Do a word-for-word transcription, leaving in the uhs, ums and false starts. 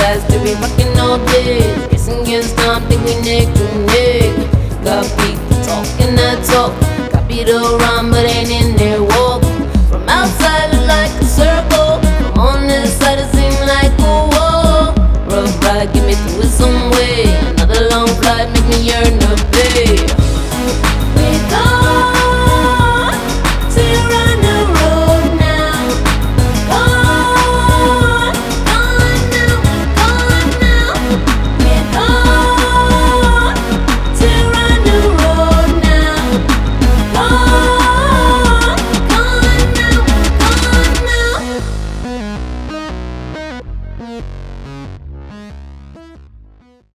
guys to be rocking all day. Racing against time, think we neck to neck. Got people talking that talk, copy the rhyme but ain't in their walk. From outside look like a circle, from on this side it seem like a wall. Rough ride, get me through it some way. Another long flight, make me yearn to pay.